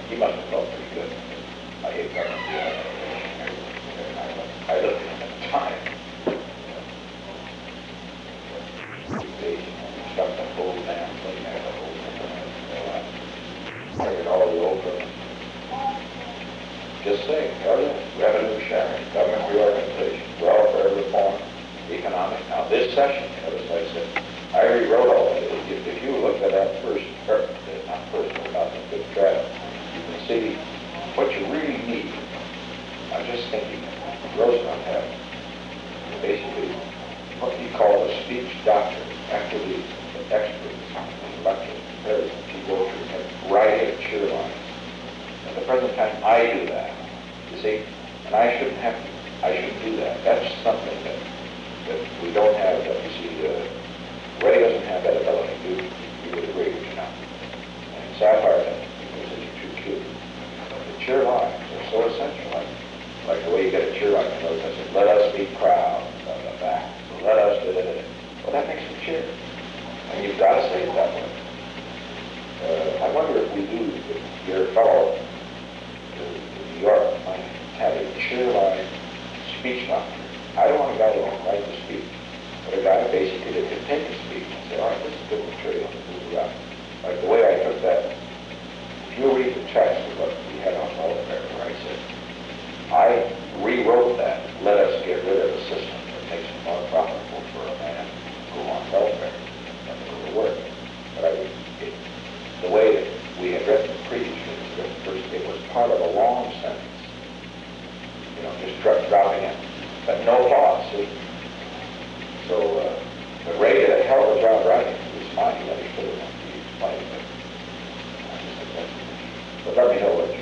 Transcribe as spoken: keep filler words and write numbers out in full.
He must have felt pretty good. I hate government. Yeah. I, I looked at him at the time. They stuck the whole damn thing there, the whole thing. I did all the old government. Just saying, revenue sharing, government reorganization, welfare reform, economic. Now this session, you know, as I said, I rewrote all of it. If, if you look at that first, or, not first, but about the fifth draft, you can see what you really need. I'm just thinking, Roosevelt had basically what he called a speech doctrine. After the, the experts, the lectures, prepared, he go through and write a cheer lines. At the present time, I do that. You see, and I shouldn't have to. I shouldn't do that. That's something that that we don't have. That you see, uh, Ray doesn't have that ability. You, you would agree, would you not? And Sapphire doesn't because it's too cute. But the cheer lines are so essential. Like, like the way you get a cheer line, you know, that says, "Let us be proud," on the back. Let us da da da. Well, that makes them cheer, and you've got to say it that way. Uh, I wonder if we do, if your fellow to, to New York might have a cheer line speech doctor. I don't want a guy who won't write the speech, but a guy basically that can take a speech and say, all right, this is good material, this is right. Like the way I took that, if you read the text of what we had on welfare, where I said, I rewrote that, let us get rid of the system that makes it more profitable for a man to go on welfare than to go to work. But I would, it, the way that we had written it previously, first, it was part of a long sentence, you know, just dro dropping in, but no pause, see? So, uh, but Ray did a hell of a job writing. He was fine, he understood it, he explained it. I just think that's, but let me know what you